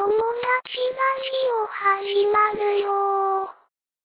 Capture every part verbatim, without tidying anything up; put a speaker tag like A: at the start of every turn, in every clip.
A: 友達ラジオ始まるよー。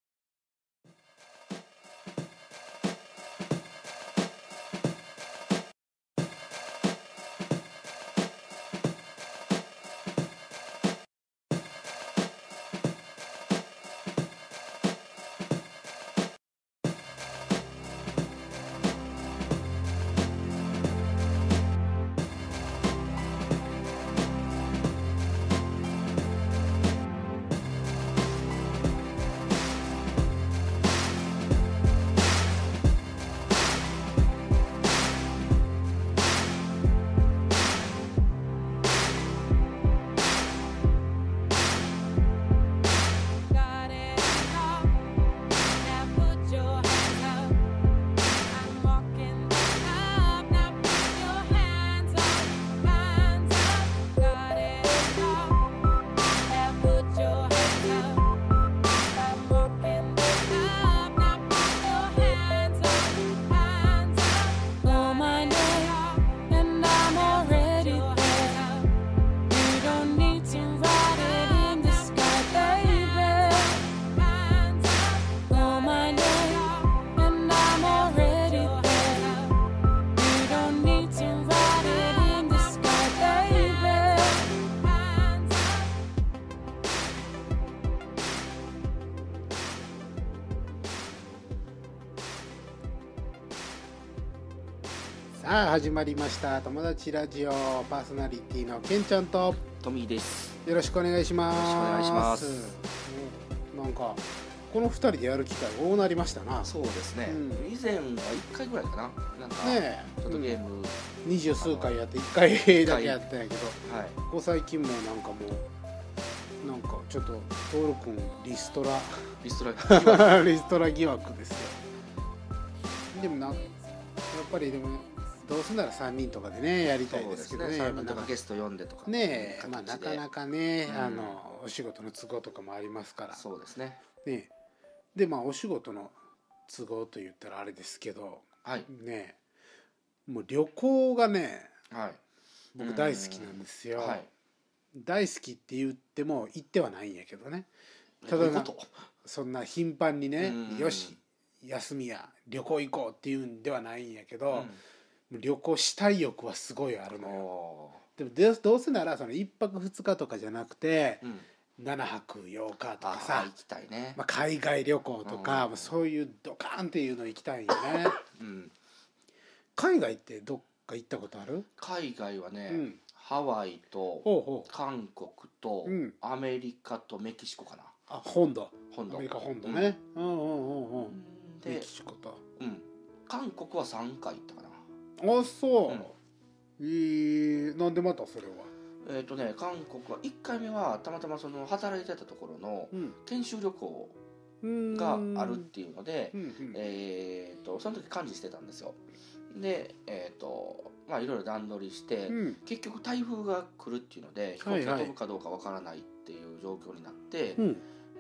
B: さあ始まりました友達ラジオ、パーソナリティのけんちゃんと
C: トミーです。
B: よろしくお願いします。
C: よろしくお願いします。
B: なんかこのふたりでやる機会多なりましたな。
C: そうですね、うん、以前はいっかいぐらいかな、なんか
B: ね
C: ちょっとゲーム
B: 二十数回やっていっかいだけやったんやけど、はい、ここ最近もなんかもうなんかちょっとトール君リストラ
C: リストラ
B: リストラ疑惑ですよ。でもなやっぱりでもどうせならさんにんとかでねやりたいですけどね。
C: さんにんとかゲスト呼んでとか
B: ねえ、まあなかなかね、うん、あのお仕事の都合とかもありますから。
C: そうですね。
B: ねでまあお仕事の都合と言ったらあれですけど、
C: はい、
B: ねもう旅行がね、
C: はい、
B: 僕大好きなんですよ。
C: はい、
B: 大好きって言っても行ってはないんやけどね。ただそんな頻繁にね、よし休みや旅行行こうっていうんではないんやけど、うん、旅行したい欲はすごいあるのよ。でもどうせならそのいっぱくふつかとかじゃなくて、うん、ななはくようかとかさ、
C: 行きたいね、
B: まあ、海外旅行とか、うん、そういうドカーンっていうの行きたいよね、うん、海外ってどっか行ったことある？
C: 海外はね、うん、ハワイと韓国とアメリカとメキシコかな。
B: あ、本土。
C: 本土。
B: アメリカ本土ね。うんうんうんうん。で、メキシコと。
C: うん。韓国はさんかい行ったかな。
B: あ、そう。うん、えー、なんでまたそれは？
C: えっとね、韓国はいっかいめはたまたまその働いてたところの研修旅行があるっていうので、うんうん、えっとその時幹事してたんですよ。で、えっとまあいろいろ段取りして、うん、結局台風が来るっていうので飛行機が飛ぶかどうかわからないっていう状況になって、はいはい、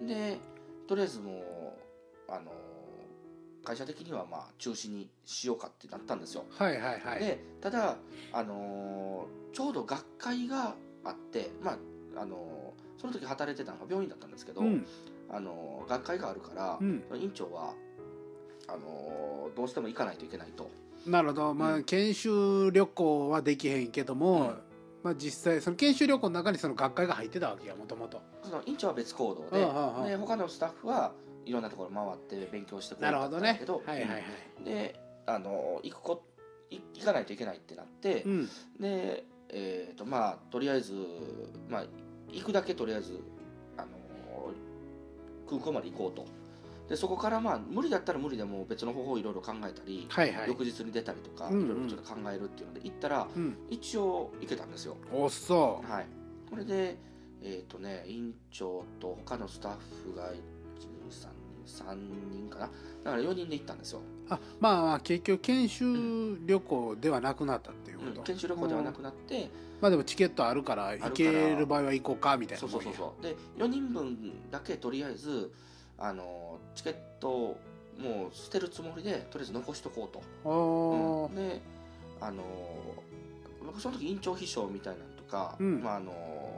C: でとりあえずもうあの会社的にはまあ中止にしようかってなったんですよ。
B: はいはいはい。
C: でただあのちょうど学会があってまああのその時働いてたのが病院だったんですけど、うん、あの学会があるから、うん、院長はあのどうしても行かないといけないと。
B: なるほど、まあ、うん、研修旅行はできへんけども、うん、まあ、実際その研修旅行の中にその学会が入ってたわけや、もともと。
C: その院長は別行動で、ああで他のスタッフはいろんなところ回って勉強してくれたんだけど、
B: はいはいはい、
C: であの行くこ行かないといけないってなって、うん、でえーとまあとりあえず、まあ、行くだけとりあえずあの空港まで行こうと。でそこからまあ無理だったら無理でも別の方法をいろいろ考えたり、はいはい、翌日に出たりとかいろいろちょっと考えるっていうので行ったら、うん、一応行けたんですよ。
B: おっそう、
C: はい、これでえっ、ー、とね院長と他のスタッフがいちにさんにんさんにんかな、だからよにんで行ったんですよ。
B: あ、まあ、まあ結局研修旅行ではなくなったっていうこと、
C: うん、研修旅行ではなくなって、
B: まあでもチケットあるから行ける場合は行こうかみたいな。
C: そうそうそうそう。でよにんぶんだけとりあえずあのチケットをもう捨てるつもりでとりあえず残しとこうと。うん、であの僕その時院長秘書みたいなのとか、うん、まああの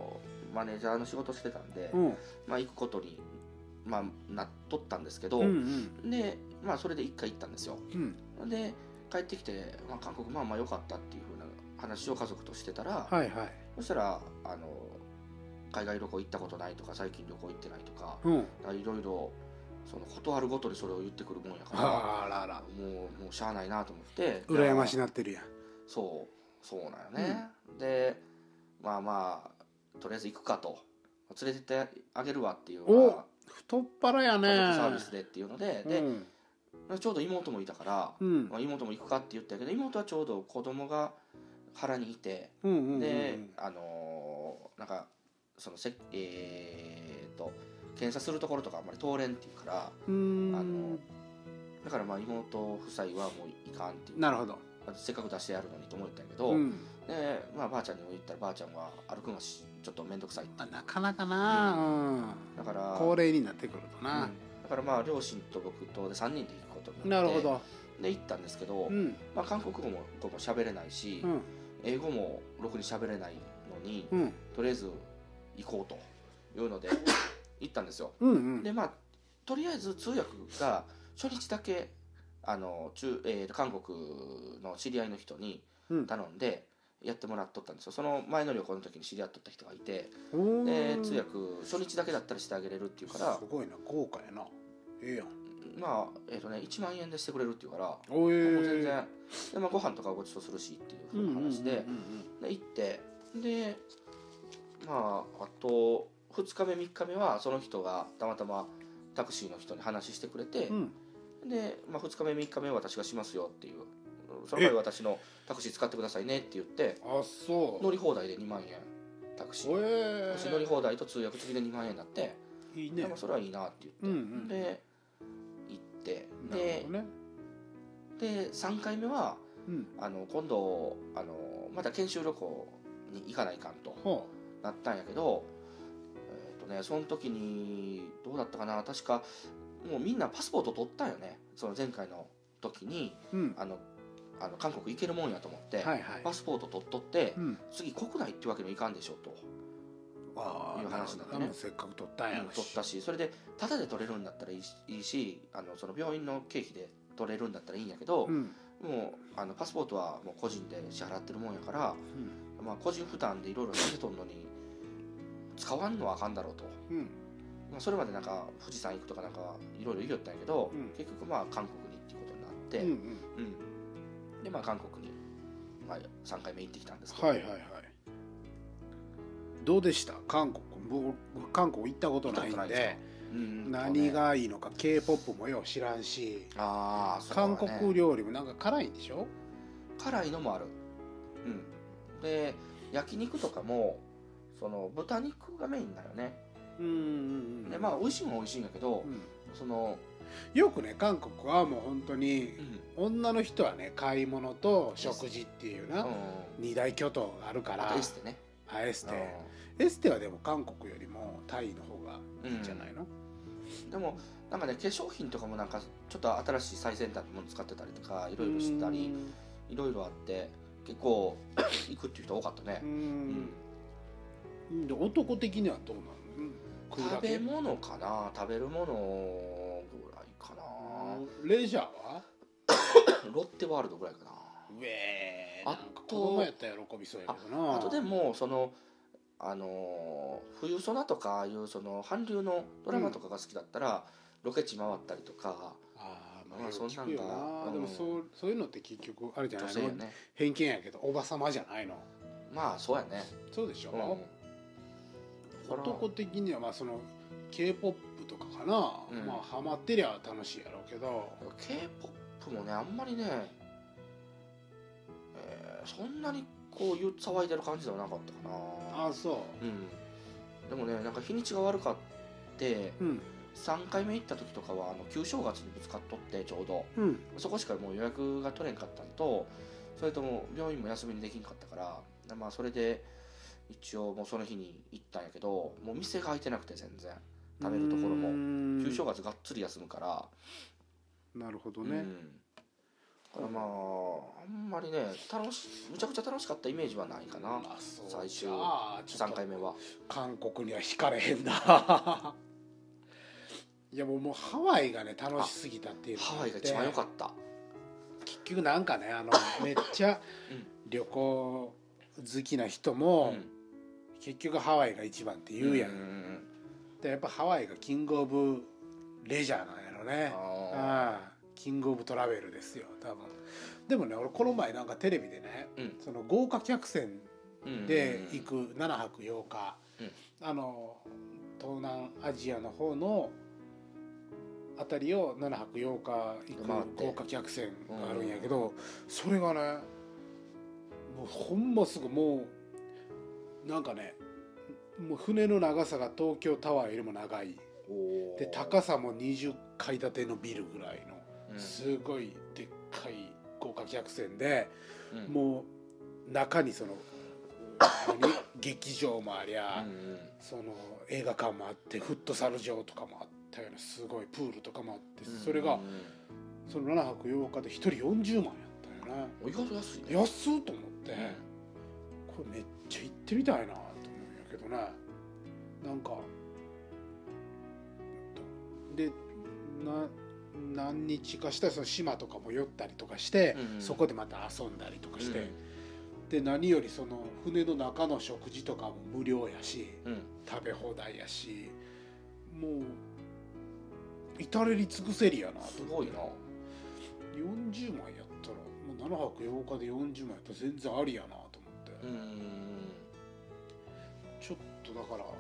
C: マネージャーの仕事してたんで、
B: うん、
C: まあ、行くことに、まあ、なっとったんですけど、
B: うんうん、
C: で、まあ、それで一回行ったんですよ、
B: うん、
C: で帰ってきて、まあ、韓国まあまあ良かったっていう風な話を家族としてたら、
B: はいはい、
C: そしたらあの海外旅行行ったことないとか最近旅行行ってないとか、いろいろそのことあるごとにそれを言ってくるもんやから、
B: あらら
C: もうもうしゃあないなと思って、
B: 羨ましなってるやん。
C: そうそうなんよね、うん、でまあまあとりあえず行くかと、連れてってあげるわっていうの
B: が太っ腹やね、
C: 家族サービスでっていうので、で、うん、ちょうど妹もいたから、うんまあ、妹も行くかって言ったけど、妹はちょうど子供が腹にいて、うんうんうんうん、であのー、なんかそのせえー、と検査するところとかあんまり通れんっていうから、
B: うーん
C: あのだからまあ妹夫妻はもういかんっていう。
B: なるほど。
C: せっかく出してやるのにと思ったんやけど、うん、でまあばあちゃんにも言ったらばあちゃんは歩くのがちょっと面倒くさいって、
B: なかなかな、うん、だから高齢になってくるとな、うん、
C: だからまあ両親と僕とでさんにんで行くことに
B: なって、なるほど、
C: で行ったんですけど、うんまあ、韓国語も語も喋れないし、うん、英語もろくに喋れないのに、うん、とりあえず行こうというので行ったんですよ。うん、うん、でまあとりあえず通訳が初日だけあの中、えー、韓国の知り合いの人に頼んでやってもらっとったんですよ。その前の旅行の時に知り合っとった人がいて、で通訳初日だけだったらしてあげれるっていうから、
B: すごいな、豪華やな、ええやん。
C: まあえっ、ー、とねいちまんえんでしてくれるっていうから、おえー、もう全然で、まあ、ご飯とかごちそうするしっていう話で、で行ってでまああとふつかめみっかめはその人がたまたまタクシーの人に話してくれて、うんで、まあ、ふつかめみっかめは私がしますよっていう、その場合私のタクシー使ってくださいねって言って、
B: あそう
C: 乗り放題でにまんえんタクシー、えー、乗り放題と通訳付きでにまんえんになって、いいね、まあ、それはいいなって言って、うんうん、で行ってで、ね、でさんかいめは、うん、あの今度あのまた研修旅行に行かないかんとなったんやけど、えーとね、その時にどうだったかな、確かもうみんなパスポート取ったよね、その前回の時に、うん、あのあの韓国行けるもんやと思って、はいはい、パスポート取っとって、うん、次国内っていうわけにはいかんでしょという話になってね、
B: せっかく取ったんやし、
C: うん、取ったし、それでタダで取れるんだったらいいし、いいしあのその病院の経費で取れるんだったらいいんやけど、うん、もうあのパスポートはもう個人で支払ってるもんやから、うんまあ、個人負担でいろいろしてとんのに使わんのはあかんだろうと。うんまあ、それまでなんか富士山行くとかなんかいろいろ言いよったんやけど、うん、結局まあ韓国にっていうことになって、うんうんうん、でまあ韓国に、まあ、さんかいめ行ってきたんですけど、
B: はいはいはい、どうでした韓国。僕韓国行ったことないんで、うん、何がいいのか K-ポップ もよう知らんし、あそう、ね、韓国料理もなんか辛いんでしょ。
C: 辛いのもある、うん、で焼肉とかもその豚肉がメインだよね。うんうんうん、でまあ美味しいも美味しいんだけど、うん、その
B: よくね韓国はもう本当に、うん、女の人はね買い物と食事っていうな、うん、二大巨頭があるから。
C: あとエステね。
B: あエステ、うん、エステはでも韓国よりもタイの方がいいんじゃないの、
C: うん、でもなんかね化粧品とかもなんかちょっと新しい最先端のもの使ってたりとかいろいろしたりいろいろあって結構行くっていう人多かったね。うん
B: うん、で男的にはどうなの。
C: 食べ物かな、食べるものぐらいかな。
B: レジャーは
C: ロッテワールドぐらいかな。
B: うえー、あと子供やったら喜びそうやけどな。
C: あ, あとでもそのあの冬ソナとかいうその韓流のドラマとかが好きだったら、うん、ロケ地回ったりとか、
B: あまあそんなんが、うん、でもそうそういうのって結局あるじゃないの、ね、偏見やけどおばさまじゃないの。
C: まあそうやね。
B: そうでしょ、うん男的にはまあその K-ポップ とかかな、うん、まあハマってりゃ楽しいやろうけど
C: K-ポップ もねあんまりね、えー、そんなにこう騒いでる感じではなかったかな。
B: あそう、
C: うん、でもねなんか日にちが悪かって、うん、さんかいめ行った時とかはあの旧正月にぶつかっとってちょうど、うん、そこしかもう予約が取れんかったのとそれとも病院も休みにできんかったからまあそれで一応もうその日に行ったんやけどもう店が開いてなくて全然食べるところも旧正月がっつり休むから。
B: なるほどね、
C: だからまああんまりね楽しむちゃくちゃ楽しかったイメージはないかな、
B: あそう
C: 最終
B: さ
C: んかいめは。
B: 韓国には惹かれへんないやもうもうハワイがね楽しすぎたっていうの
C: ハワイが一番良かった。
B: 結局なんかねあのめっちゃ旅行好きな人も、うん、結局ハワイが一番って言うやん、うんうん、でやっぱハワイがキングオブレジャーなんやろね。ああキングオブトラベルですよ多分。でもね俺この前なんかテレビでね、うん、その豪華客船で行くななはくようか、うん、あの東南アジアの方のあたりをななはくようか行く豪華客船があるんやけど、それがねもうほんますぐもうなんかねもう船の長さが東京タワーよりも長いで高さもにじゅっかい建てのビルぐらいのすごいでっかい豪華客船で、うん、もう中にその劇場もありゃ、うんうん、その映画館もあってフットサル場とかもあったようなすごいプールとかもあって、それがそのななはくようかでひとりよんじゅうまんやったよね。
C: 意外と安いね。
B: 安っと思って、うん、これめっちゃ行ってみたいなと思うんやけどね。なんかでな何日かしたらその島とかも寄ったりとかして、うんうん、そこでまた遊んだりとかして、うん、で何よりその船の中の食事とかも無料やし、うん、食べ放題やしもう至れり尽くせりやなと。
C: すごいな。よ
B: んじゅうまんやったらもうななはくようかでよんじゅうまんやったら全然ありやなと思って、うんちょっとだから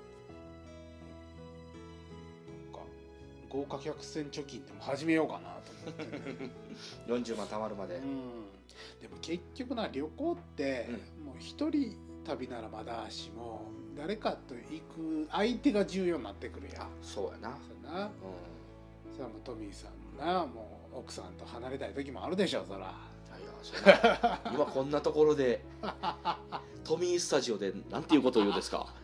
B: 豪華客船貯金でも始めようかなと思って、ね、
C: よんじゅうまん貯まるまで、うん、
B: でも結局な旅行って、うん、もう一人旅ならまだしも誰かと行く相手が重要になってくるやん。
C: そうやな
B: そうな、うん、それはもうトミーさんなもう奥さんと離れたい時もあるでしょそら。いや
C: いやそら今こんなところでトミースタジオでなんていうことを言うんですか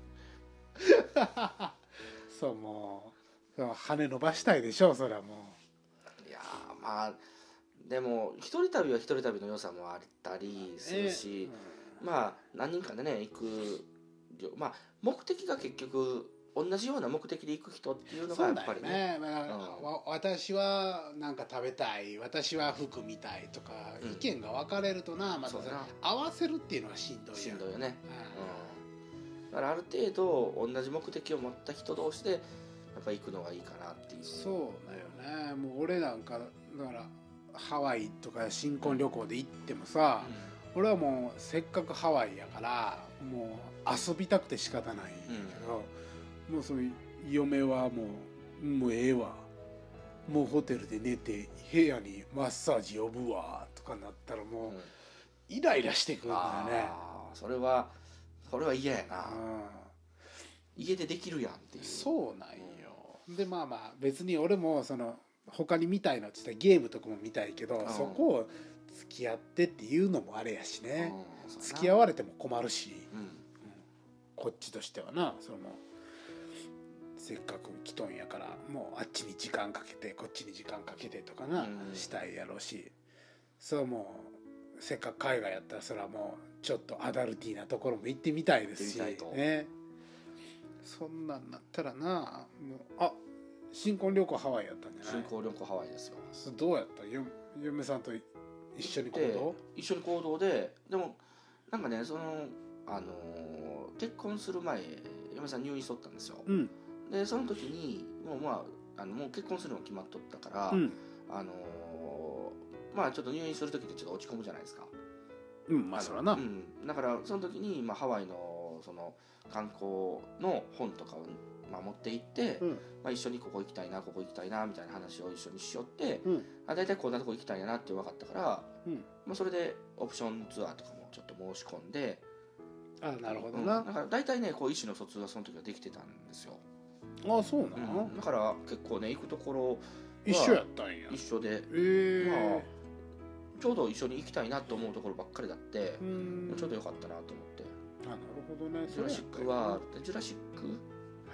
B: そうもう羽伸ばしたいでしょそれはも
C: う。いやまあでも一人旅は一人旅の良さもあったりするし、えーうん、まあ何人かでね行く、まあ目的が結局同じような目的で行く人っていうのがやっぱりね。そうだよね、ま
B: あうん、私はなんか食べたい私は服見たいとか、うん、意見が分かれるとなまた合わせるっていうのはしんどいやん。
C: しんどいよね、うん、だからある程度同じ目的を持った人同士でやっぱ行くのがいいかなっていう。
B: そうだよね。もう俺なんかだからハワイとか新婚旅行で行ってもさ、うん、俺はもうせっかくハワイやからもう遊びたくて仕方ないんやけど、うん、もうその嫁はもうもうええわもうホテルで寝て部屋にマッサージ呼ぶわとかなったらもう、うん、イライラしてくるんだよね。
C: あそれはそれは嫌やな、うん、家でできるやんっていう。
B: そうなんよ、うん、でまあまあ別に俺もその他に見たいのって言ったらゲームとかも見たいけど、うん、そこを付き合ってっていうのもあれやしね、うん、付き合われても困るし、うんうん、こっちとしてはなそのせっかく来とんやからもうあっちに時間かけてこっちに時間かけてとかな、うん、したいやろうし、そうもうせっかく海外やったらそれはもうちょっとアダルティーなところも行ってみたいですしね。そんなんなったらなもうあ新婚旅行ハワイやったんじゃない？
C: 新婚旅行ハワイですよ。
B: どうやった？よ嫁さんと一緒に行動？
C: 一緒に行動で、でもなんかねそのあのー、結婚する前嫁さん入院しとったんですよ、うん、でその時にもうまああのもう結婚するの決まっとったから、うん、あのー、まあちょっと入院する時ってちょっと落ち込むじゃないですか。
B: うんまあそらな、う
C: ん、だからその時に、まあ、ハワイのその観光の本とかをまあ、持って行って、うんまあ、一緒にここ行きたいなここ行きたいなみたいな話を一緒にしよって、うん、あ大体こんなとこ行きたいなって分かったから、うんまあ、それでオプションツアーとかもちょっと申し込んで。
B: あなるほどな、
C: うん、だから大体ねこう意思の疎通がその時はできてたんですよ。
B: あそうなの、
C: うん、だから結構ね行くところ
B: 一緒やったんや。
C: 一緒で、
B: えー
C: まあ、ちょうど一緒に行きたいなと思うところばっかりだってちょうどよかったなと思って。
B: あなるほどね。
C: ジュラシックはジュラシック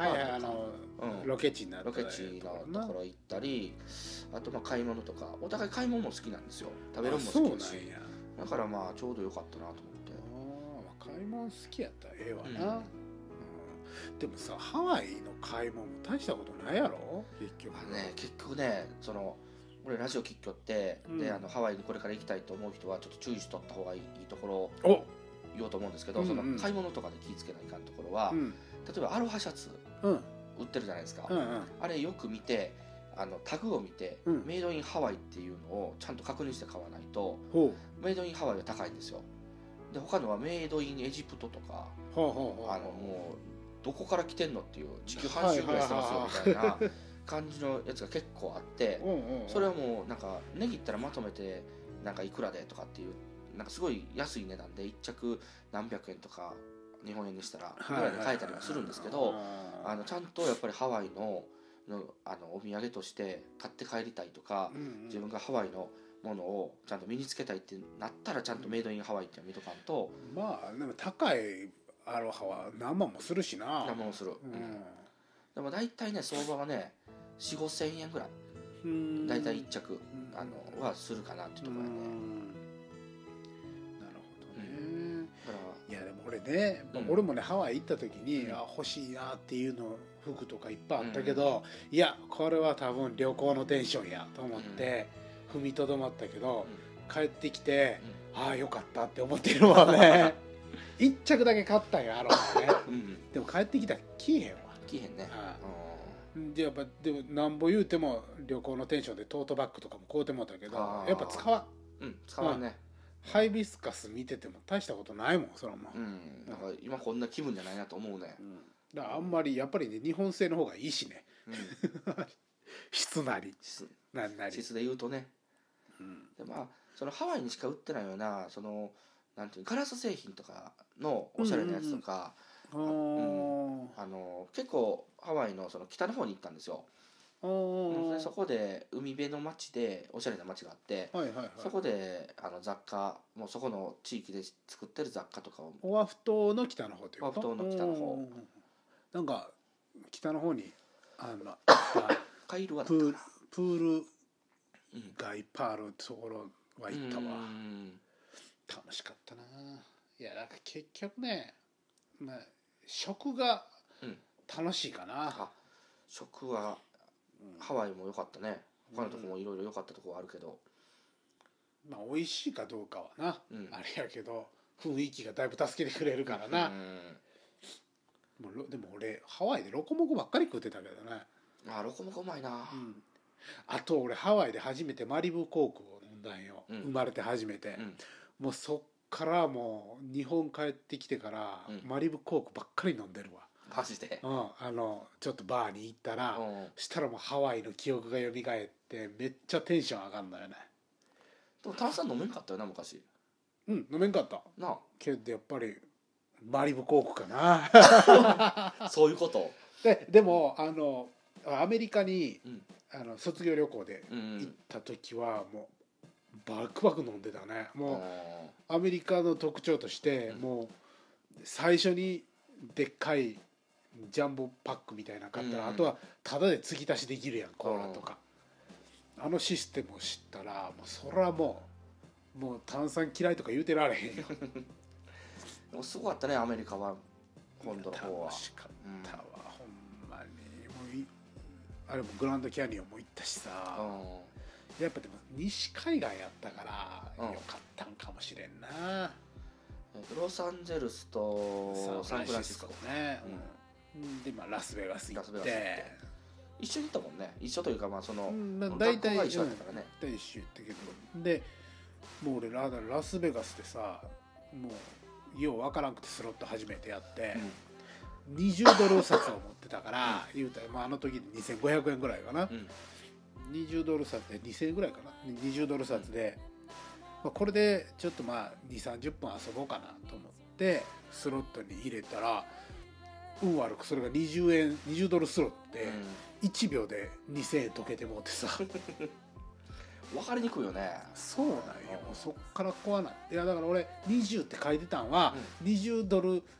B: はいはい、あの、うん、ロケ地になった
C: ロケ地のところ行ったり、あとまあ買い物とか、お互い買い物も好きなんですよ。食べるのも好きだし、だからまあちょうどよかったなと思って。
B: あ、買い物好きやったらええわな、うんうん、でもさ、ハワイの買い物も大したことないやろ結局
C: ね。結局ね、その俺ラジオ聞きよって、うん、であのハワイにこれから行きたいと思う人はちょっと注意しとった方がいいところを言おうと思うんですけど、うんうん、その買い物とかで気ぃつけないかんところは、うん、例えばアロハシャツ、うん、売ってるじゃないですか、うんうん、あれよく見て、あのタグを見て、うん、メイドインハワイっていうのをちゃんと確認して買わないと、メイドインハワイは高いんですよ。で他のはメイドインエジプトとか、ほうほうほう、あのもうどこから来てんのっていう時給半周ぐらいしてますよみたいな感じのやつが結構あって、それはもうなんか値切ったらまとめてなんかいくらでとかっていう、なんかすごい安い値段でいっ着何百円とか日本円にしたらぐらいで買えたりもするんですけど、あのちゃんとやっぱりハワイののあのお土産として買って帰りたいとか、自分がハワイのものをちゃんと身につけたいってなったら、ちゃんとメイドインハワイって見とかんと。
B: まあでも高いアロハは何万もするしな。
C: 何万もする、うん、でも大体ね相場はねよん、ごせんえんぐらい大体いっ着あのはするかなっていうところやね。
B: なるほどね。だからいやでも俺ね、うん、俺もねハワイ行った時に、うん、あ欲しいなっていうの服とかいっぱいあったけど、うん、いやこれは多分旅行のテンションやと思って踏みとどまったけど、うん、帰ってきて、うん、ああよかったって思ってるわね一着だけ買ったんやあろうね、うん、でも帰ってきたら着えへんわ。
C: 着えへんね。あ
B: あでやっぱでもなんぼ言うても旅行のテンションでトートバッグとかも買うてもらったけど、やっぱ使わ
C: ん。うん使わんね。
B: ハイビスカス見てても大したことないもんそれも。
C: うん。なんか今こんな気分じゃないなと思うね。うん、
B: だからあんまりやっぱりね日本製の方がいいしね。うん、質なり
C: 質なんなり質で言うとね。うん、でまあそのハワイにしか売ってないようなそのなんていうガラス製品とかのおしゃれなやつとか、うんうんうん、あの結構ハワイのその北の方に行ったんですよ。でそこで海辺の町でおしゃれな町があって、はいはいはい、そこであの雑貨もうそこの地域で作ってる雑貨とかを
B: オアフ島の北の方という
C: ことオアフ島の北の方
B: なんか北の方にあの
C: カイルは
B: プールプールがいっぱいあるところは行ったわ。うん楽しかったな。いやなんか結局ね、まあ、食が楽しいかな、うん、あ
C: 食は、うん、ハワイも良かったね。他のとこもいろいろ良かったところあるけど、
B: まあ美味しいかどうかはな、うん、あれやけど雰囲気がだいぶ助けてくれるからな、うん、もうでも俺ハワイでロコモコばっかり食ってたけどね。
C: あロコモコうまいな、うん、
B: あと俺ハワイで初めてマリブコークを飲んだんよ、うん、生まれて初めて、うんもうそっからもう日本帰ってきてから、うん、マリブコークばっかり飲んでるわ。
C: マジで、
B: うん、あのちょっとバーに行ったら、うん、したらもうハワイの記憶が蘇ってめっちゃテンション上がるんだよね。
C: でも炭酸飲めんかったよな昔。
B: うん飲めんかった
C: なあ
B: けどやっぱりマリブコークかな
C: そういうこと
B: ででもあのアメリカに、うん、あの卒業旅行で行った時はもうバクバク飲んでたね。もうアメリカの特徴として、うん、もう最初にでっかいジャンボパックみたいなの買ったら、うん、あとはタダで継ぎ足しできるやんコーラとか。あのシステムを知ったらもうそれはもうもう炭酸嫌いとか言うてられへんよ
C: でもすごかったねアメリカは本土の方は。
B: 楽しかったわ、うん、ほんまにもういあれもグランドキャニオンも行ったしさ、うん、やっぱでも西海岸やったからよかったんかもしれんな、
C: うん、ロサンゼルスとサンフランシスコね、
B: うん、でまあラスベガス行って
C: 一緒に行ったもんね。一緒というかまあその、うん、
B: 大体一緒だったからね、大体一緒行ったけどでもう俺ララスベガスでさもうようわからんくてスロット初めてやって、うん、にじゅうドル札を持ってたから、うん、言うたら、まあ、あの時にせんごひゃくえんぐらいかな、うん、にじゅうドル札でにせんえんぐらいかなにじゅうドル札で、まあ、これでちょっとまあにじゅうさんじゅっぷん遊ぼうかなと思ってスロットに入れたら運悪くそれがにじゅうえんにじゅうドルスロットでいちびょうでにせんえん溶けてもうてさ
C: 分かりにくいよね。
B: そうなんよ。もうそっから怖ない。いやだから俺にじゅうって書いてたんは、うん、にじゅうドル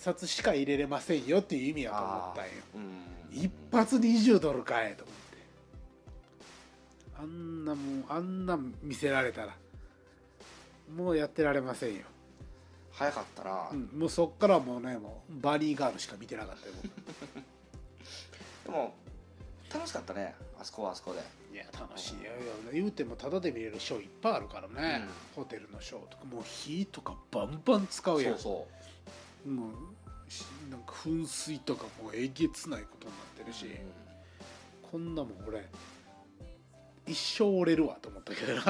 B: 冊しか入れれませんよっていう意味やと思ったんよ、
C: うん、
B: 一発にじゅうドルかえと思って、あんなもんあんな見せられたらもうやってられませんよ。
C: 早かったな、
B: うん、もうそっからもうねもうバニーガールしか見てなかったよ
C: でも楽しかったね、あそこはあそこで。
B: いや楽しいよ、言うてもタダで見れるショーいっぱいあるからね、うん、ホテルのショーとかもう火とかバンバン使うやん。そうそうもうなんか噴水とかもうえげつないことになってるし、うん、こんなもん俺一生折れるわと思ったけどな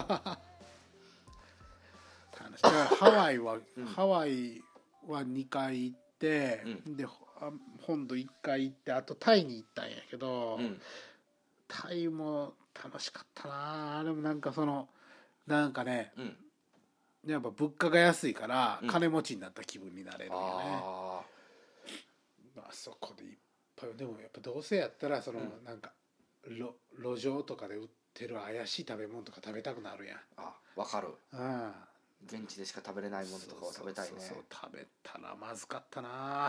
B: ハワイは、うん、ハワイはにかい行って、うん、で本土いっかい行ってあとタイに行ったんやけど、うん、タイも楽しかったな。でもなんかそのなんかね、うん、やっぱ物価が安いから金持ちになった気分になれるよね、うん、あ, あそこでいっぱい。でもやっぱどうせやったらその、うん、なんか路, 路上とかで売ってる怪しい食べ物とか食べたくなるやん。
C: あ、わかる。
B: ああ
C: 現地でしか食べれないものとかを食べたいね。
B: そうそうそう食べたらまずかったな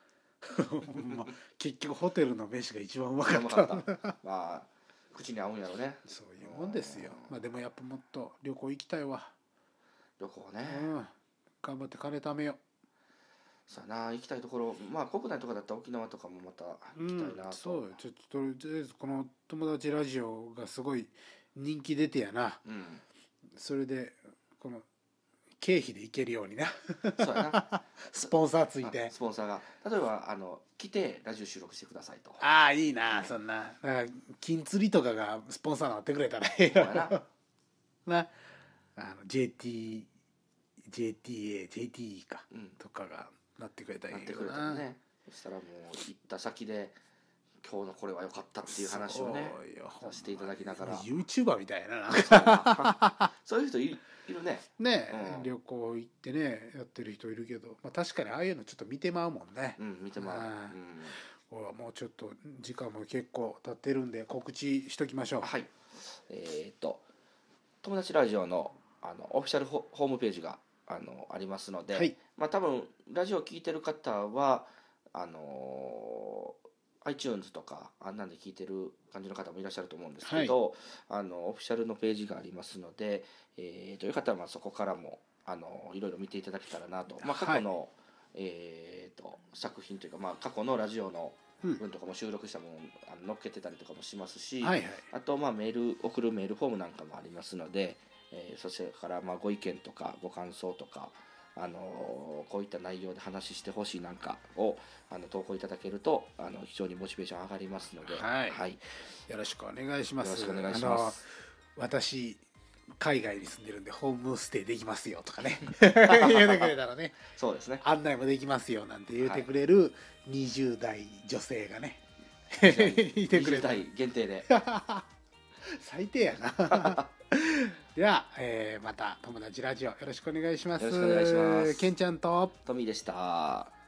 B: 結局ホテルの飯が一番うまかった
C: まあ口に合うんやろね。
B: そういうもんですよ。まあでもやっぱもっと旅行行きたいわ。
C: 旅行ね、
B: うん、頑張って金貯めよう。
C: さあな、行きたいところ、まあ国内とかだったら沖縄とかもまた行きたいなと、うん、
B: そうちょっととりあえずこの友達ラジオがすごい人気出てやな、うん、それでこの経費で行けるようにな
C: そうやな
B: スポンサーついて、
C: スポンサーが例えばあの来てラジオ収録してくださいと。
B: ああいいな、うん、そんな金釣りとかがスポンサーになってくれたらええよなあの ジェーティー ジェーティーエー ジェーティーイー か、うん、とかがなってくれたらいいよな。なってくれたらね。
C: そしたらもう行った先で今日のこれは良かったっていう話をねさせていただきながら
B: YouTuber みたいな
C: なそういう人いるいるね。
B: ねえ、うん、旅行行ってねやってる人いるけど、まあ、確かにああいうのちょっと見てまうもんね。
C: うん見てまう、
B: うん、もうちょっと時間も結構経ってるんで告知しときましょう。
C: はい、えー、っと友達ラジオのあのオフィシャルホームページがあのありますので、はい、まあ多分ラジオ聞いてる方はあのー、iTunes とかあんなんで聞いてる感じの方もいらっしゃると思うんですけど、はい、あのオフィシャルのページがありますので、えー、という方はまあそこからもあのいろいろ見ていただけたらなと、まあ、過去の、はいえー、と作品というか、まあ、過去のラジオの文とかも収録したものをあの載っけてたりとかもしますし、はいはい、あとまあメール送るメールフォームなんかもありますので、えー、それからまあご意見とかご感想とかあのこういった内容で話してほしいなんかをあの投稿いただけるとあの非常にモチベーション上がりますので、
B: はいはい、よろしくお願いします。
C: よろしくお願いします。
B: 私海外に住んでるんでホームステイできますよとかね言ってくれたらね
C: そうですね
B: 案内もできますよなんて言ってくれるにじゅう代女性がねいてくれた
C: にじゅう代限定で
B: 最低やなでは、えー、また友達ラジオよろしくお願いします。
C: よろしくお願いします。
B: けんちゃんと
C: トミーでした。